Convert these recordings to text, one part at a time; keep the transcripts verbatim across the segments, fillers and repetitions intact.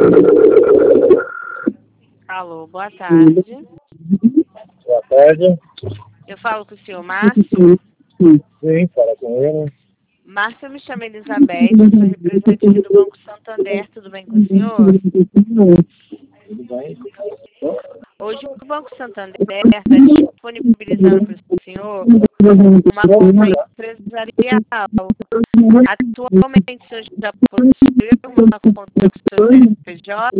Alô, boa tarde. Boa tarde. Eu falo com o senhor Márcio. Sim, fala com ele. Márcio, eu me chamo Elizabeth, sou representante do Banco Santander, tudo bem com o senhor? Tudo bem? Hoje o Banco Santander está disponibilizando para o senhor uma conta empresarial. Atualmente o senhor já possui uma conta com o seu C N P J?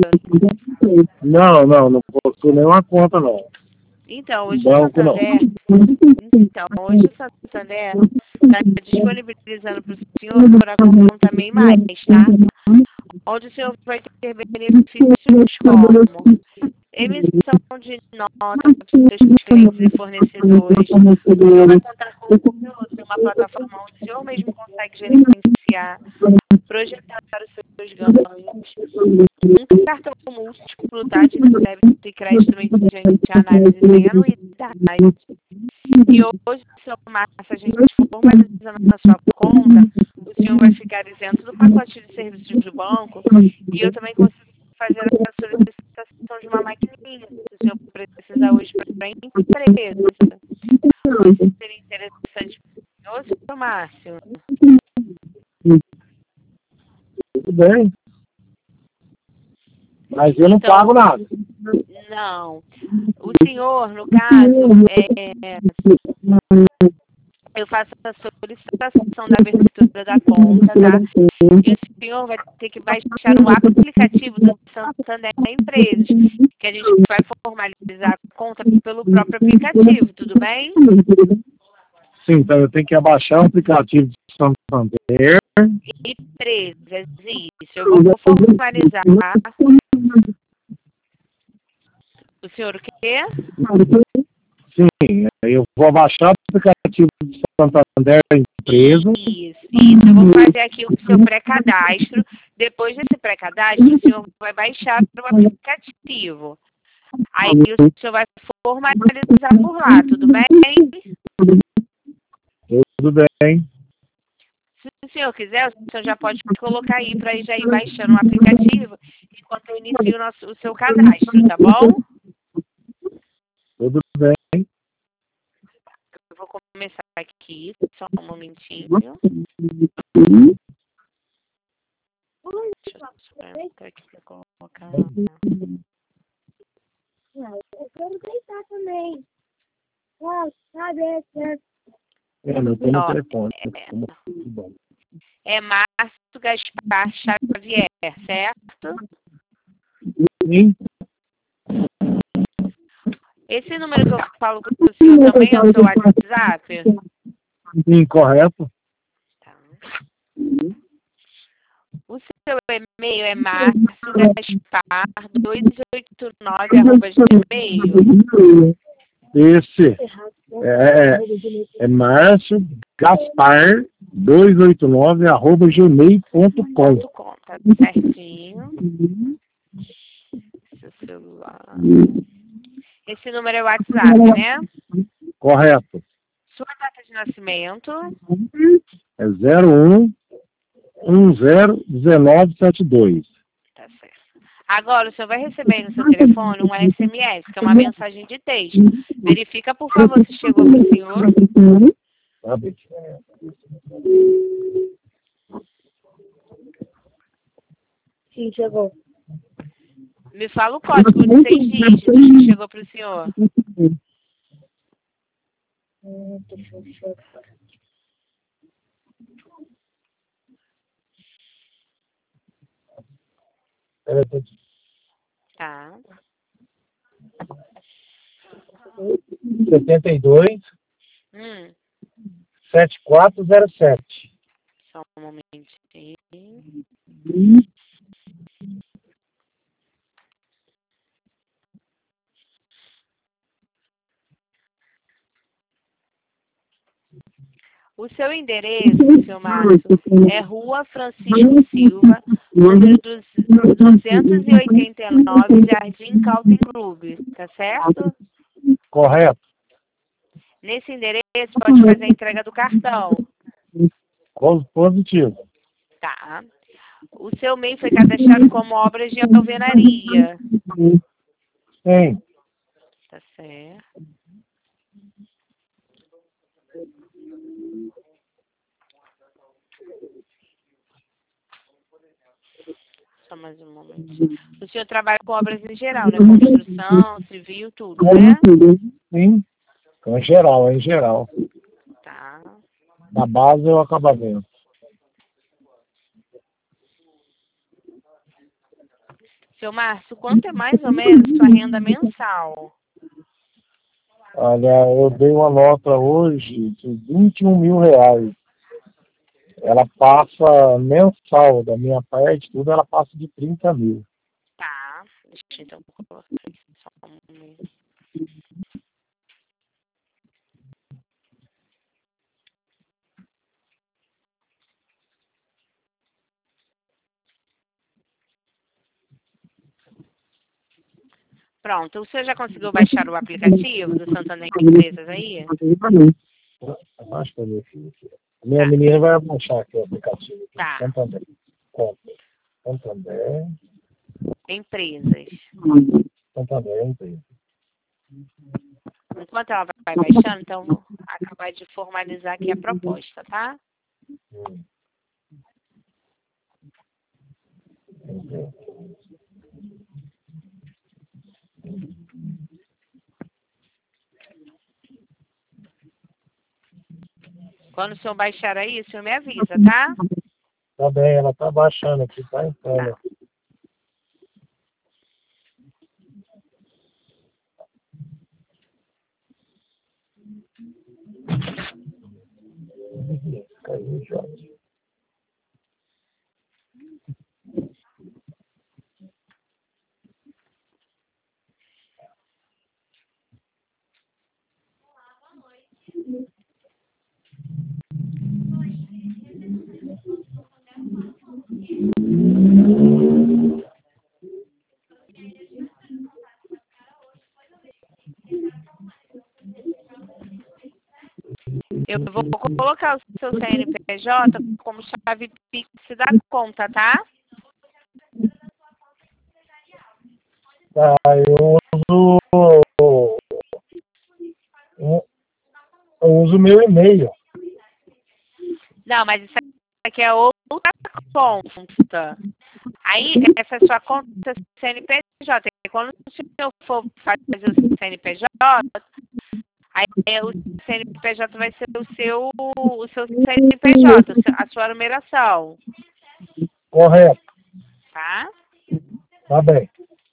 Não, não, não possuo nenhuma conta, não. Então, hoje o Banco, não. Santander, então, hoje o Santander está disponibilizando para o senhor por a conta MEI Mais, tá? Onde o senhor vai ter benefícios como emissão de nota para os seus clientes e fornecedores. O senhor vai contar com uma plataforma onde o senhor mesmo consegue gerenciar, projetar os seus ganhos. Um cartão múltiplo, tá? De débito e crédito mediante análise sem anuidade. E hoje, seu Márcio, a gente formalizando na sua conta, o senhor vai ficar isento do pacote de serviços do banco e eu também consigo fazer a solicitação de uma maquininha, se o senhor precisar hoje para a empresa. Isso seria interessante para o senhor, seu Márcio? Tudo bem. Mas eu não Então, pago nada. Não. O senhor, no caso, é, eu faço a solicitação da abertura da conta, tá? E o senhor vai ter que baixar o aplicativo do Santander Empresas, que a gente vai formalizar a conta pelo próprio aplicativo, tudo bem? Sim, então eu tenho que abaixar o aplicativo de Santander. Empresas, isso. Eu vou formalizar. O senhor o quê? Sim, eu vou abaixar o aplicativo de Santander Empresa. Isso, isso. Eu vou fazer aqui o seu pré-cadastro. Depois desse pré-cadastro, o senhor vai baixar o aplicativo. Aí o senhor vai formalizar por lá, tudo bem? Tudo bem. Se o senhor quiser, o senhor já pode colocar aí para já ir baixando o aplicativo enquanto eu inicio o, nosso, o seu cadastro, tá bom? Tudo bem. Eu vou começar aqui, só um momentinho. Deixa eu só aqui para colocar. Eu quero gritar também. Ó, sabe, é... É, não tem no Ó, telefone. É, é Márcio Gaspar Xavier, certo? Sim. Esse número que eu falo com o senhor também é o seu WhatsApp? Sim, correto. Tá. O seu e-mail é márcio gaspar duzentos e oitenta e nove arroba gmail. Esse é, é Márcio Gaspar duzentos e oitenta e nove arroba gmail ponto com. Tá certinho. Seu celular. Esse número é o WhatsApp, né? Correto. Sua data de nascimento? É zero um um zero um nove sete dois. Tá certo. Agora, o senhor vai receber no seu telefone um S M S, que é uma mensagem de texto. Verifica, por favor, se chegou para o senhor. Tá bem. Sim, chegou. Me fala o código de seis dígitos que chegou para o senhor. Hum, deixa eu checar. Tá. setenta e dois, Hum, setenta e quatro zero sete. só um momentinho. O seu endereço, seu Márcio, é Rua Francisco Silva, número duzentos e oitenta e nove, Jardim Calvin Clube, tá certo? Correto. Nesse endereço pode fazer a entrega do cartão. Positivo. Tá. O seu M E I foi cadastrado como obras de alvenaria. Sim. Tá certo. Só mais um momentinho. O senhor trabalha com obras em geral, né? Construção, civil, tudo, né? Sim. Em geral, em geral. Tá. Na base eu acabamento. Seu Márcio, quanto é mais ou menos sua renda mensal? Olha, eu dei uma nota hoje de vinte e um mil reais. Ela passa mensal da minha parte, tudo ela passa de trinta mil. Tá. Deixa eu então colocar aqui só um momento. Pronto, o senhor já conseguiu baixar o aplicativo do Santander Empresas aí? Acho que é meu filho aqui. A minha Tá. menina vai baixar aqui o aplicativo. Aqui. Tá. Santander. Compre. Santander. Empresas. Santander, empresa. Enquanto ela vai baixando, então vou acabar de formalizar aqui a proposta, tá? Hum. Empresa. Quando o senhor baixar aí, o senhor me avisa, tá? Tá bem, ela tá baixando aqui, tá entrando. Tá. Caiu, Jorge. Eu vou colocar o seu C N P J como chave Pix da conta, tá? Tá, eu uso. Eu uso meu e-mail. Não, mas isso aqui é outra conta. Aí, essa sua conta é C N P J. E quando o senhor for fazer o C N P J, aí o C N P J vai ser o seu, o seu C N P J, a sua numeração. Correto. Tá? Tá bem.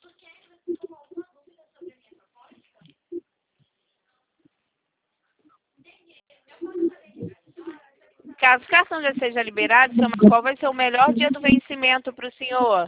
Caso o cartão já seja liberado, seu Marco, qual vai ser o melhor dia do vencimento para o senhor?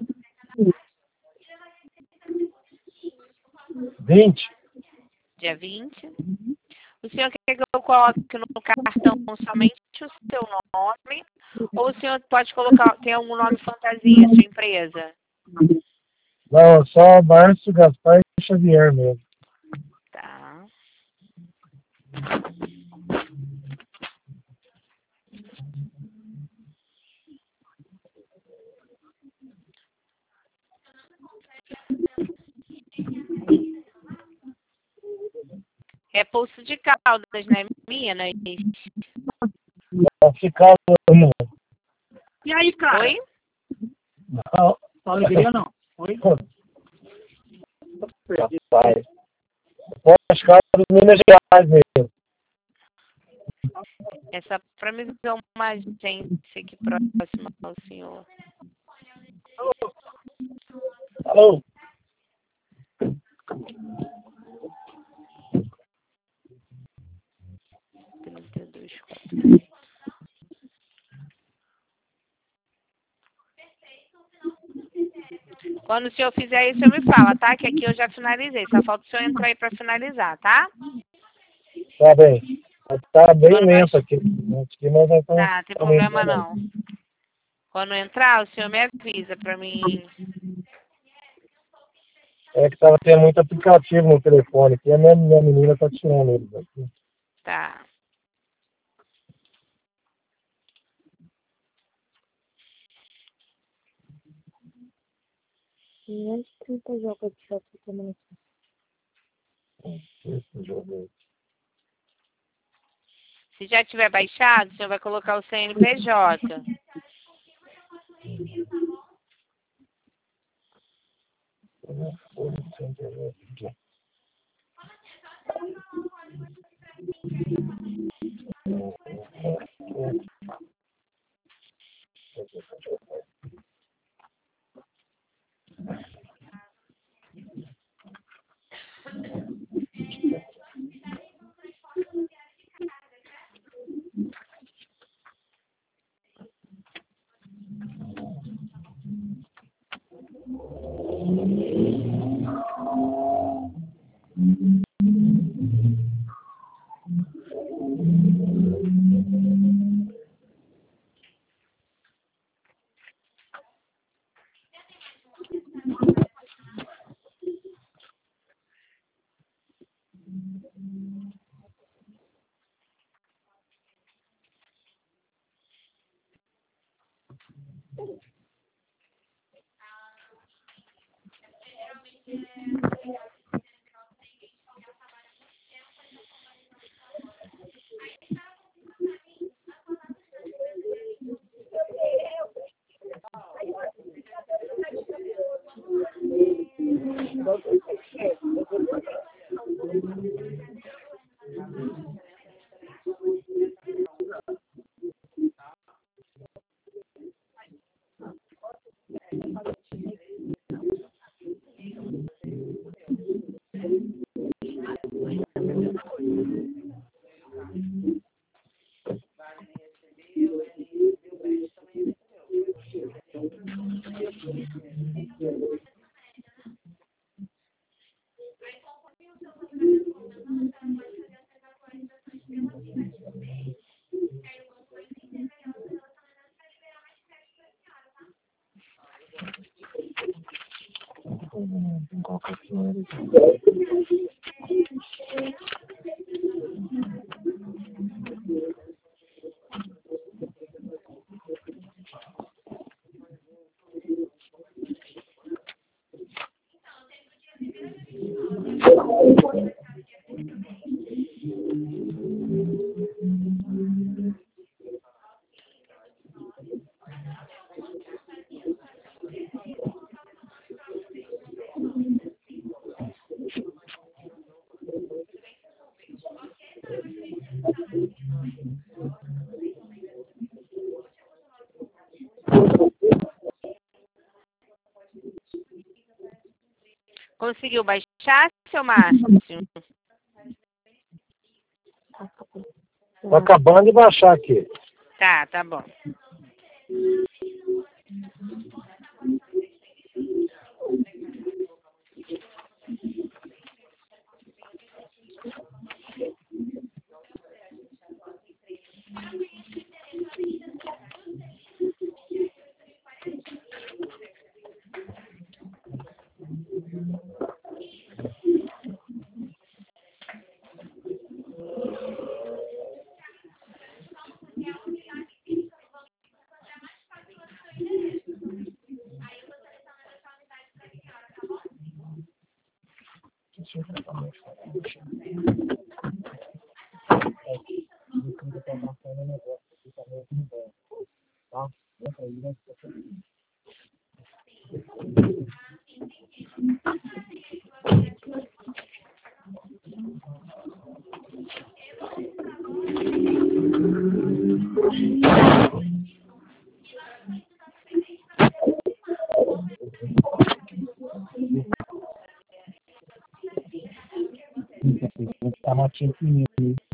vinte. Dia vinte. O senhor quer que eu coloque no cartão somente o seu nome? Ou o senhor pode colocar, tem algum nome fantasia, sua empresa? Não, só Márcio Gaspar Xavier mesmo. Tá. É Poço de Caldas, né, Minas? Vai ficar. E aí, cara? Oi? Não. Só alegria não. Oi? Rapaz. Pode ficar dos Minas Gerais mesmo. Essa para me ver uma agência aqui próxima ao senhor. Alô? trinta e dois, quatro. Quando o senhor fizer isso, eu me fala, tá? Que aqui eu já finalizei. Só falta o senhor entrar aí para finalizar, tá? Tá bem. Tá bem Quando lento vai... aqui. Aqui nós já estamos. Tá, tem problema não. Quando entrar, o senhor me avisa para mim. É que tava tendo muito aplicativo no telefone aqui. A minha, minha menina tá tirando eles aqui. Tá. quinhentos e trinta jogos de shop também. Esse jogo Se já tiver baixado, o senhor vai colocar o C N P J. Conseguiu baixar, seu Márcio? tá acabando de baixar aqui. Tá, tá bom. Tá notinha pequenininha.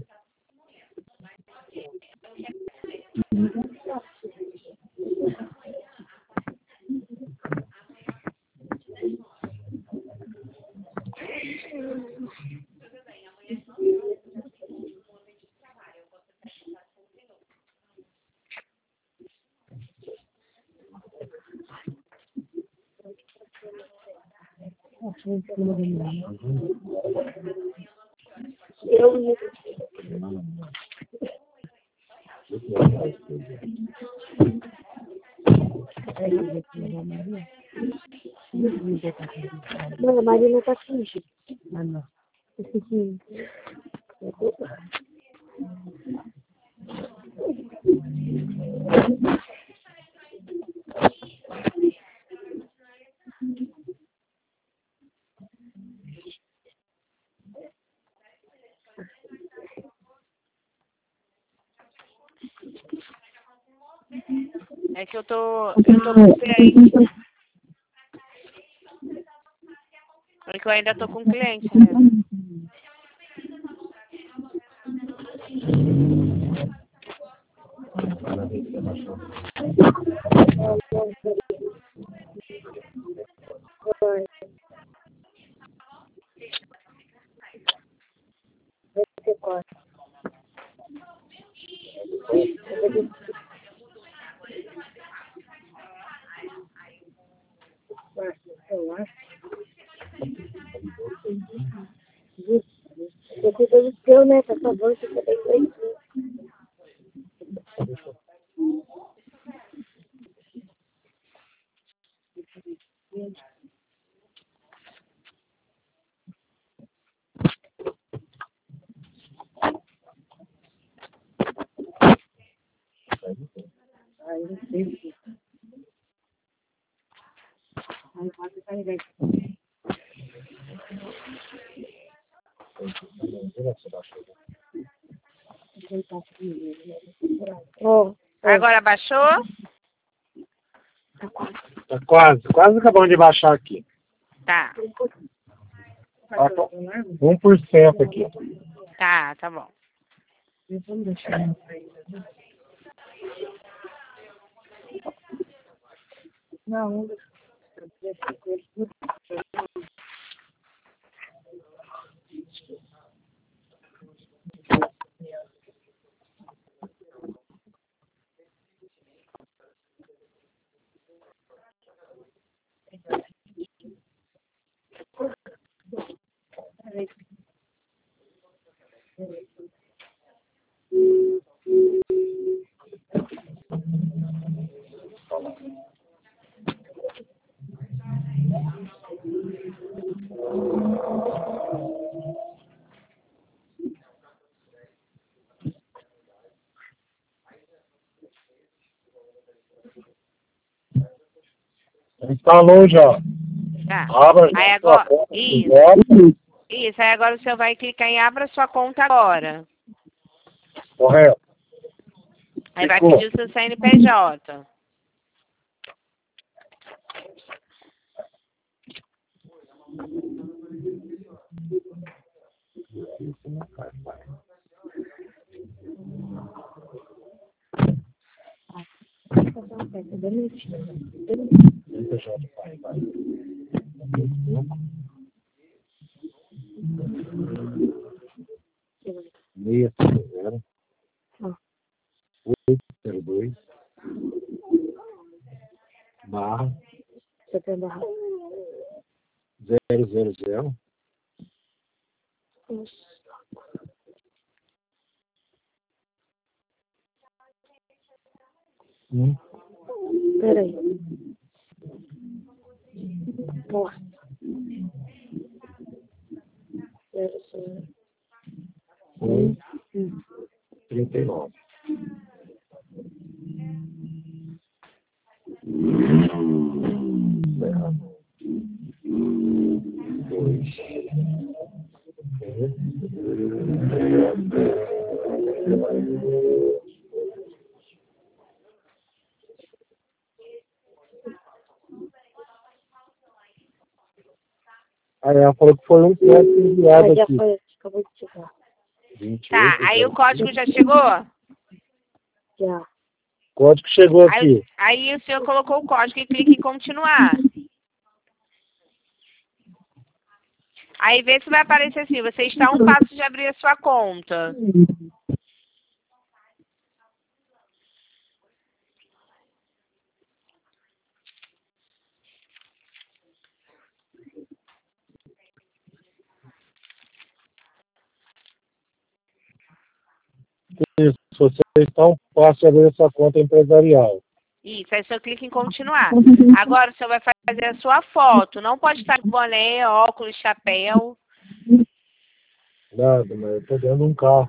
Eu Não, a Marina tá aqui, gente. Ah, não. É que eu tô, eu tô com cliente. É que eu ainda tô com cliente, né? Vai. Vai ser quatro. Vai, celular. Eu cuido do teu, né? Por favor, você tem que ir. Aí, não sei. Aí, pode sair daí. Ó, Agora baixou? Tá quase, quase acabamos de baixar aqui. Tá, Tá com um por cento aqui. tá, tá bom. vamos deixar. Não, Instalou já. Tá. Abra já Aí a sua agora, conta. isso, isso. Aí agora o senhor vai clicar em abra sua conta agora. Correto. Aí vai Clicou. pedir o seu C N P J. seis zero oito zero dois barra zero zero zero um peraí. Nossa. Zero, zero. um trinta e nove. Zero. Dois. Aí ela falou que foi um ponto enviado Ah, já aqui. foi, acabou de chegar. Tá, aí o código já chegou? Já. O código chegou Aí, aqui. aí o senhor colocou o código e clica em continuar. Aí vê se vai aparecer assim, você está a um passo de abrir a sua conta. Isso, você está um passo de abrir essa conta empresarial. Isso, aí o senhor clica em continuar. Agora o senhor vai fazer a sua foto. Não pode estar com boné, óculos, chapéu. Nada, mas eu tô dentro de um carro.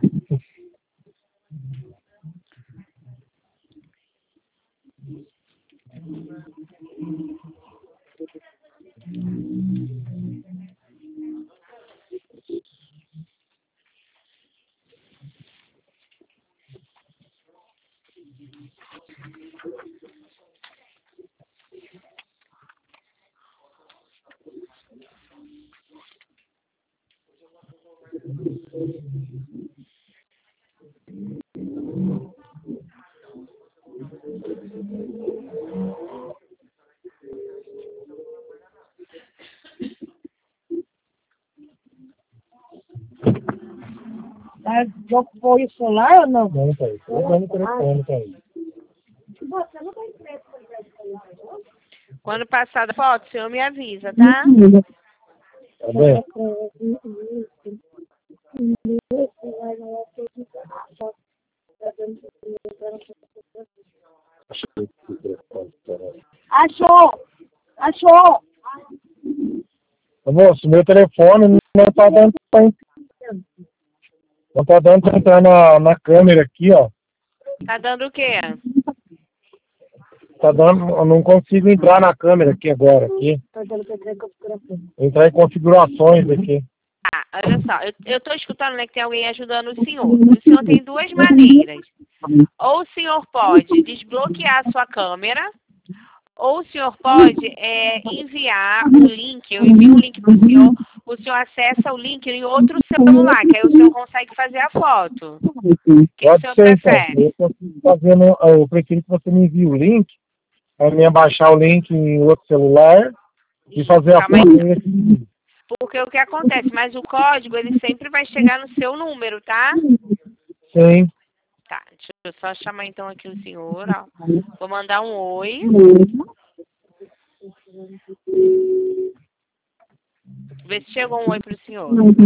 Tá de apoio solar ou não? Não, tá aí. Tô usando o telefone, tá aí. Você não tem preço para celular, não? Quando passar a foto, o senhor me avisa, tá? Tá bem? Achou! Achou! Ô, moço, meu telefone não tá dando pra entrar. Não tá dando pra entrar na, na câmera aqui, ó. Tá dando o quê? Tá dando, eu não consigo entrar na câmera aqui agora, aqui. Tá dando pra entrar em configuração. Entrar em configurações aqui. Ah, olha só, eu, eu tô escutando, né, que tem alguém ajudando o senhor. O senhor tem duas maneiras. Ou o senhor pode desbloquear a sua câmera, ou o senhor pode é, enviar o link, eu envio o link para o senhor, o senhor acessa o link em outro celular, que aí o senhor consegue fazer a foto. O que o Pode senhor ser, então. prefere? Eu, consigo fazer no- eu prefiro que você me envie o link, para mim baixar o link em outro celular e fazer a Calma foto aí. nesse. Porque o que acontece? Mas o código, ele sempre vai chegar no seu número, tá? Sim. Tá, deixa eu só chamar então aqui o senhor, ó. Vou mandar um oi. Vê se chegou um oi pro senhor.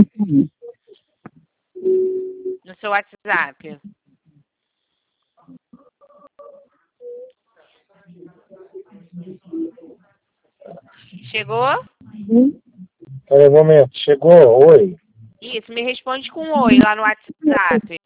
No seu WhatsApp. Chegou? Peraí um momento. Chegou? Oi. Isso, me responde com um oi lá no WhatsApp.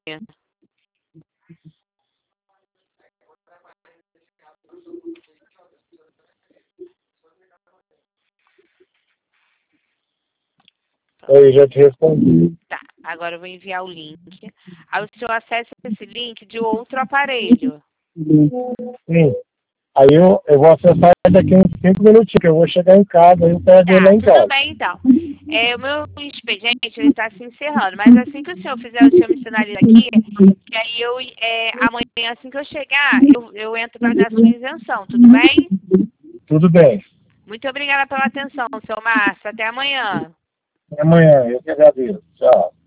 Aí, já te respondi. Tá, agora eu vou enviar o link. Aí o senhor acessa esse link de outro aparelho. Sim. Aí eu, eu vou acessar daqui uns cinco minutinhos, que eu vou chegar em casa e eu pego Tá, ele lá em tudo casa. bem então. É, o meu expediente, ele tá se encerrando, mas assim que o senhor fizer, o senhor me sinaliza aqui, que aí eu, é, amanhã, assim que eu chegar, eu, eu entro para dar sua isenção, tudo bem? Tudo bem. Muito obrigada pela atenção, seu Márcio. Até amanhã. Até amanhã. Eu que agradeço. Tchau.